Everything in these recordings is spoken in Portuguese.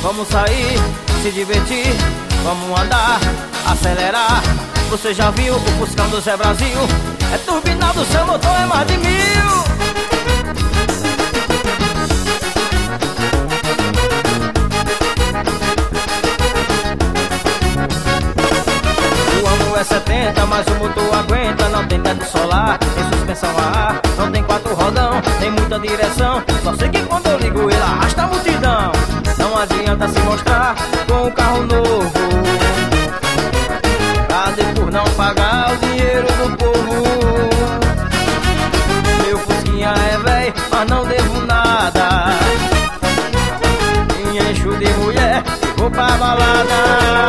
Vamos sair, se divertir, vamos andar, acelerar. Você já viu o Fuscão do Zé Brasil? É turbinado, seu motor é mais de 1000. O ano é 70, mas o motor aguenta. Não tem teto solar, tem suspensão a ar, não tem 4 rodão, tem muita direção. Só sei que quando eu ligo ele arrasta a multidão. Não adianta se mostrar com um carro novo, pra depois não pagar o dinheiro do povo. Meu Fusquinha é véi, mas não devo nada. Me encho de mulher e vou pra balada.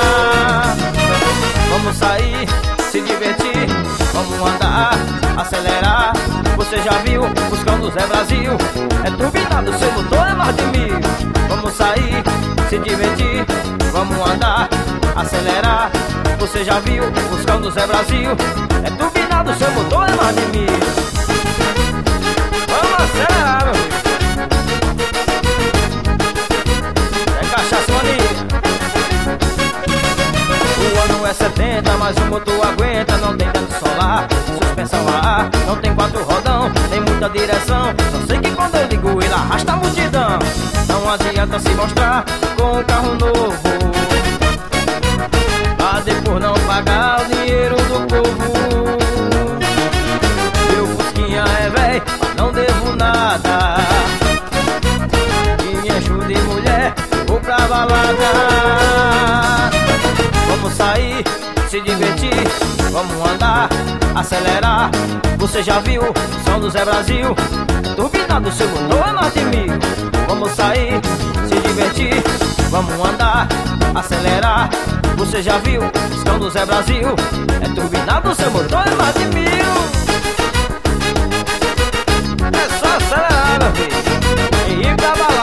Vamos sair, se divertir, vamos andar, acelerar. Você já viu o Fuscão do Zé Brasil? É turbinado, seu motor é mais de 1000. Vamos sair, se divertir, vamos andar, acelerar. Você já viu o Fuscão do Zé Brasil? É turbinado, seu motor é mais de 1000. Vamos acelerar, meu filho. É cachaça mania. O ano é 70, mas o motor aguenta. Não tem teto solar, suspensão a ar, não tem 4 rodão, tem muita direção. Só sei que quando eu ligo ele arrasta a multidão. Não adianta se mostrar com um carro novo, pra depois não pagar o dinheiro do povo. Meu Fusquinha é véi, mas não devo nada. Me encho de mulher, vou pra balada. Vamos sair, se divertir, vamos andar, acelerar. Você já viu o som do Zé Brasil? Turbinado, seu motor é mais de 1000. Vamos sair, se divertir, vamos andar, acelerar. Você já viu o som do Zé Brasil? É turbinado, seu motor é mais de 1000. É só acelerar, meu filho, e ir pra balada.